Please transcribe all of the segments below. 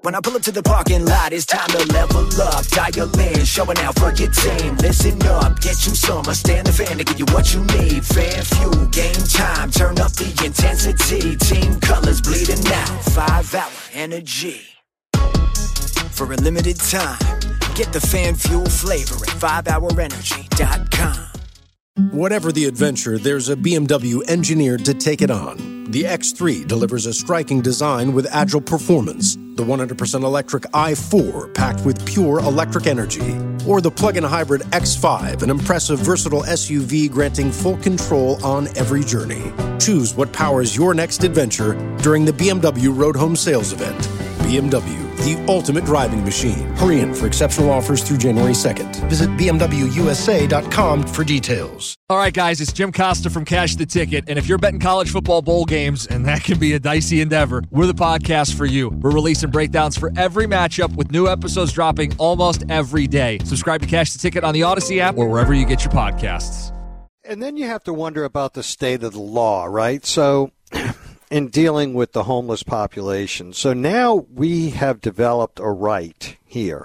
When I pull up to the parking lot, it's time to level up. Dial in, showing out for your team. Listen up, get you some. Stand the fan to give you what you need. Fan fuel, game time, turn up the intensity. Team colors bleeding out, 5-hour energy. For a limited time, get the fan fuel flavor at 5hourenergy.com. Whatever the adventure, there's a BMW engineered to take it on. The X3 delivers a striking design with agile performance. The 100% electric i4 packed with pure electric energy. Or the plug-in hybrid X5, an impressive versatile SUV granting full control on every journey. Choose what powers your next adventure during the BMW Road Home Sales Event. BMW, the ultimate driving machine. Hurry in for exceptional offers through January 2nd. Visit BMWUSA.com for details. All right, guys, it's Jim Costa from Cash the Ticket. And if you're betting college football bowl games, and that can be a dicey endeavor, we're the podcast for you. We're releasing breakdowns for every matchup with new episodes dropping almost every day. Subscribe to Cash the Ticket on the Odyssey app or wherever you get your podcasts. And then you have to wonder about the state of the law, right? So in dealing with the homeless population. So now we have developed a right here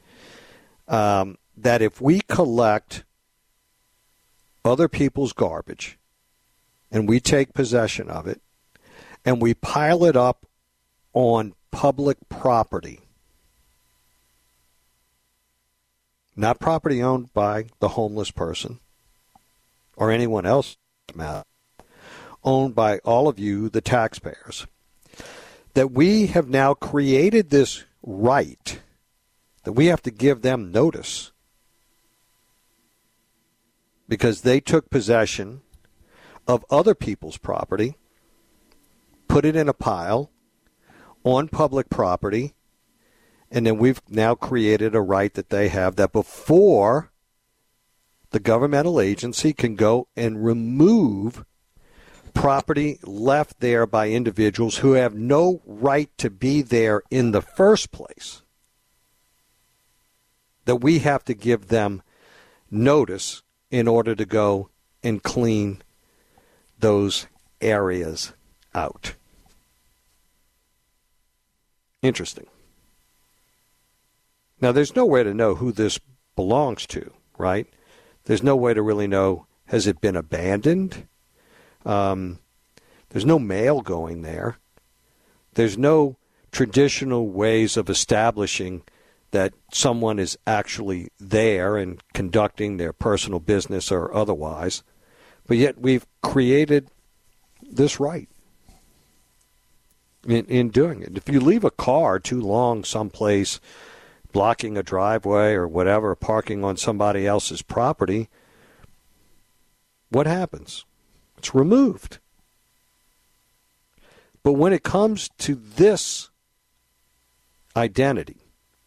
that if we collect other people's garbage and we take possession of it and we pile it up on public property, not property owned by the homeless person or anyone else, owned by all of you, the taxpayers, that we have now created this right that we have to give them notice because they took possession of other people's property, put it in a pile on public property, and then we've now created a right that they have that before the governmental agency can go and remove property left there by individuals who have no right to be there in the first place, that we have to give them notice in order to go and clean those areas out. Interesting. Now, there's no way to know who this belongs to, right? There's no way to really know, has it been abandoned? There's no mail going there. There's no traditional ways of establishing that someone is actually there and conducting their personal business or otherwise. But yet we've created this right in doing it. If you leave a car too long someplace, blocking a driveway or whatever, parking on somebody else's property, what happens? It's removed. But when it comes to this identity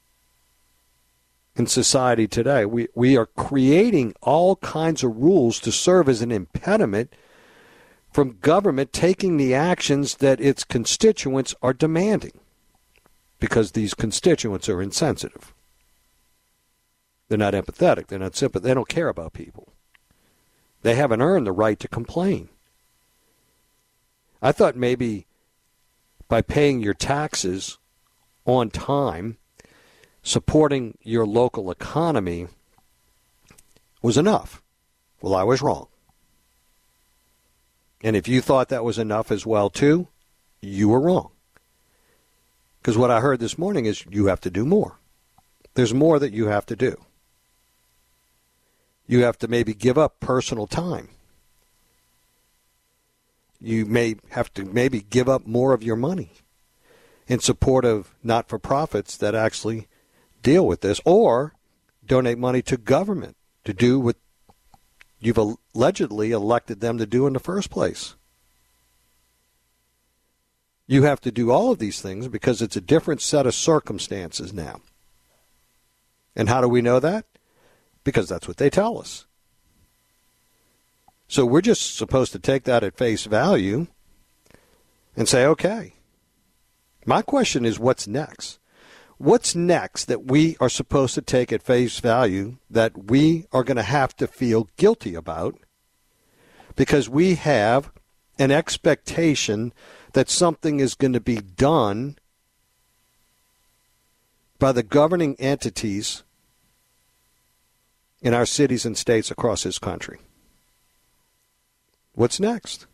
in society today, we are creating all kinds of rules to serve as an impediment from government taking the actions that its constituents are demanding, because these constituents are insensitive. They're not empathetic. They're not sympathetic. They don't care about people. They haven't earned the right to complain. I thought maybe by paying your taxes on time, supporting your local economy was enough. Well, I was wrong. And if you thought that was enough as well, too, you were wrong. Because what I heard this morning is you have to do more. There's more that you have to do. You have to maybe give up personal time. You may have to maybe give up more of your money in support of not-for-profits that actually deal with this, or donate money to government to do what you've allegedly elected them to do in the first place. You have to do all of these things because it's a different set of circumstances now. And how do we know that? Because that's what they tell us. So we're just supposed to take that at face value and say, okay. My question is, what's next? What's next that we are supposed to take at face value that we are going to have to feel guilty about because we have an expectation that something is going to be done by the governing entities in our cities and states across this country. What's next?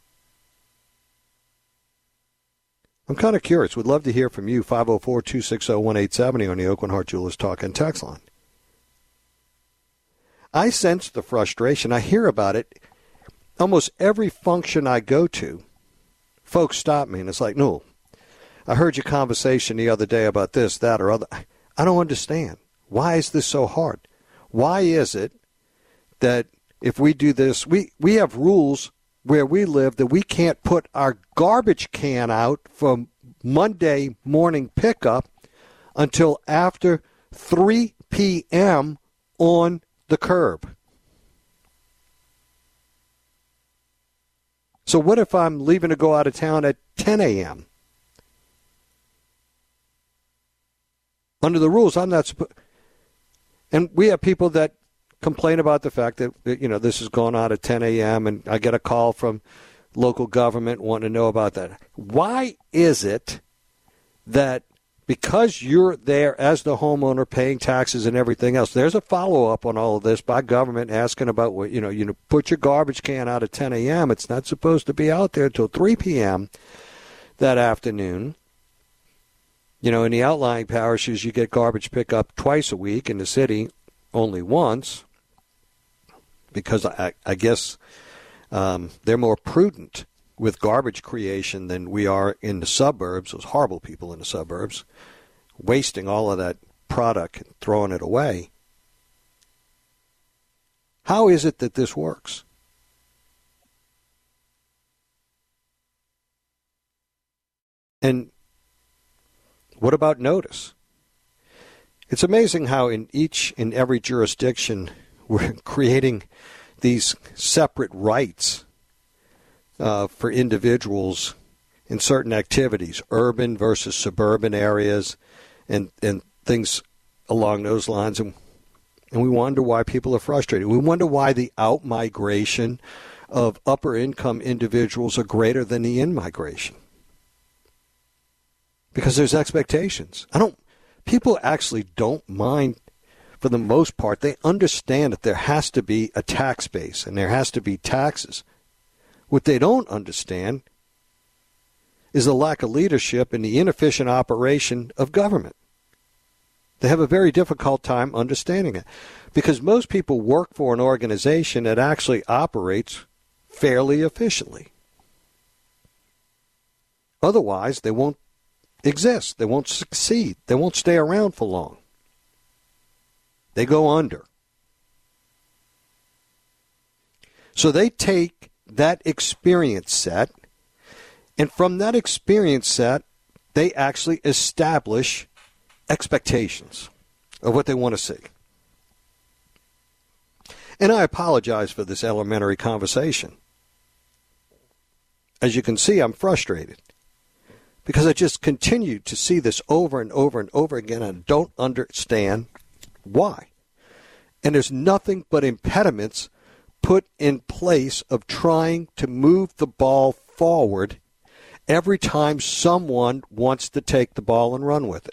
I'm kind of curious. Would love to hear from you, 504-260-1870 on the Oakland Heart Jewelers Talk and Text line. I sense the frustration. I hear about it. Almost every function I go to, folks stop me, and it's like, no, I heard your conversation the other day about this, that, or other. I don't understand. Why is this so hard? Why is it that if we do this, we have rules where we live that we can't put our garbage can out for Monday morning pickup until after 3 p.m. on the curb? So what if I'm leaving to go out of town at 10 a.m.? Under the rules, I'm not supposed. And we have people that complain about the fact that, this is going on at 10 a.m. and I get a call from local government wanting to know about that. Why is it that because you're there as the homeowner paying taxes and everything else, there's a follow-up on all of this by government asking about, what you put your garbage can out at 10 a.m. It's not supposed to be out there until 3 p.m. that afternoon. In the outlying parishes, you get garbage pickup twice a week. In the city, only once, because I guess they're more prudent with garbage creation than we are in the suburbs, those horrible people in the suburbs, wasting all of that product and throwing it away. How is it that this works? And what about notice? It's amazing how in each and every jurisdiction we're creating these separate rights for individuals in certain activities, urban versus suburban areas, and things along those lines. And we wonder why people are frustrated. We wonder why the out-migration of upper-income individuals are greater than the in-migration. Because there's expectations. People actually don't mind, for the most part. They understand that there has to be a tax base and there has to be taxes. What they don't understand is the lack of leadership and the inefficient operation of government. They have a very difficult time understanding it because most people work for an organization that actually operates fairly efficiently. Otherwise, they won't exist. They won't succeed. They won't stay around for long. They go under. So they take that experience set, and from that experience set, they actually establish expectations of what they want to see. And I apologize for this elementary conversation. As you can see, I'm frustrated because I just continue to see this over and over and over again and don't understand why. And there's nothing but impediments put in place of trying to move the ball forward every time someone wants to take the ball and run with it.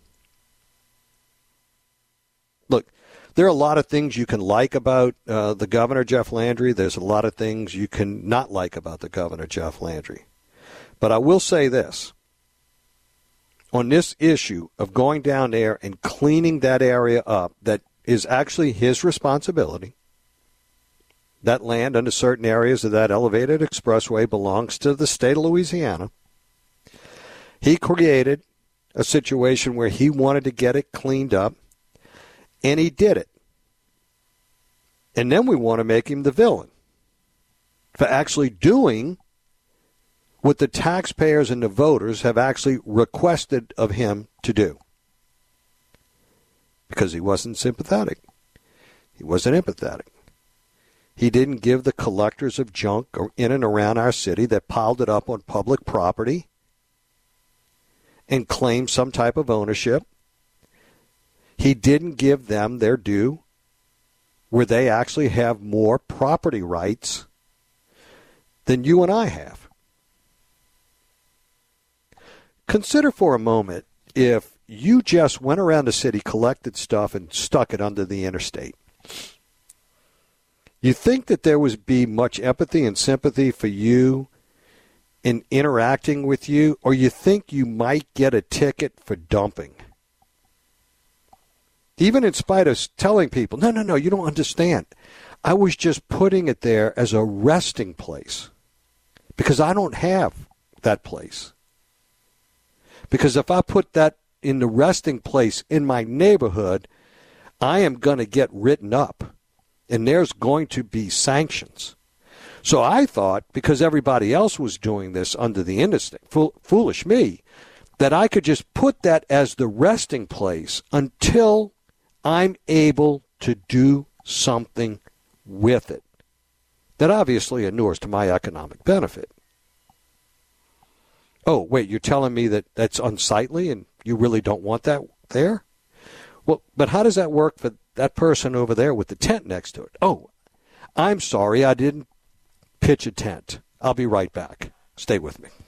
Look, there are a lot of things you can like about the governor, Jeff Landry. There's a lot of things you can not like about the governor, Jeff Landry. But I will say this. On this issue of going down there and cleaning that area up, that is actually his responsibility. That land under certain areas of that elevated expressway belongs to the state of Louisiana. He created a situation where he wanted to get it cleaned up, and he did it. And then we want to make him the villain for actually doing what the taxpayers and the voters have actually requested of him to do. Because he wasn't sympathetic. He wasn't empathetic. He didn't give the collectors of junk in and around our city that piled it up on public property and claimed some type of ownership. He didn't give them their due where they actually have more property rights than you and I have. Consider for a moment if you just went around the city, collected stuff, and stuck it under the interstate. You think that there would be much empathy and sympathy for you in interacting with you, or you think you might get a ticket for dumping? Even in spite of telling people, no, you don't understand. I was just putting it there as a resting place because I don't have that place. Because if I put that in the resting place in my neighborhood, I am going to get written up, and there's going to be sanctions. So I thought, because everybody else was doing this under the interstate, foolish me, that I could just put that as the resting place until I'm able to do something with it that obviously inures to my economic benefit. Oh, wait, you're telling me that that's unsightly and you really don't want that there? Well, but how does that work for that person over there with the tent next to it? Oh, I'm sorry, I didn't pitch a tent. I'll be right back. Stay with me.